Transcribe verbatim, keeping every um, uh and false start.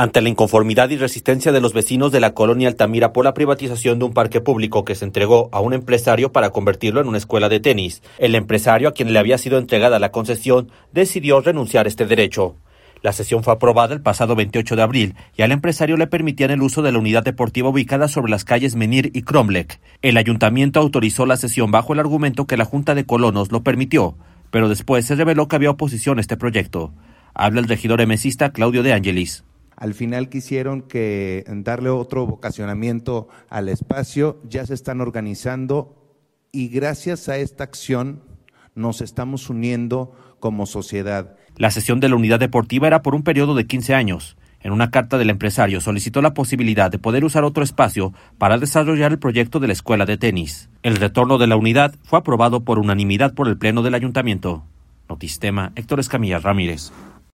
Ante la inconformidad y resistencia de los vecinos de la colonia Altamira por la privatización de un parque público que se entregó a un empresario para convertirlo en una escuela de tenis, el empresario a quien le había sido entregada la concesión decidió renunciar a este derecho. La cesión fue aprobada el pasado veintiocho de abril y al empresario le permitían el uso de la unidad deportiva ubicada sobre las calles Menir y Cromlech. El ayuntamiento autorizó la cesión bajo el argumento que la Junta de Colonos lo permitió, pero después se reveló que había oposición a este proyecto. Habla el regidor emesista Claudio de Angelis. Al final quisieron que darle otro vocacionamiento al espacio, ya se están organizando y gracias a esta acción nos estamos uniendo como sociedad. La cesión de la unidad deportiva era por un periodo de quince años. En una carta del empresario solicitó la posibilidad de poder usar otro espacio para desarrollar el proyecto de la escuela de tenis. El retorno de la unidad fue aprobado por unanimidad por el Pleno del Ayuntamiento. Notistema, Héctor Escamilla Ramírez.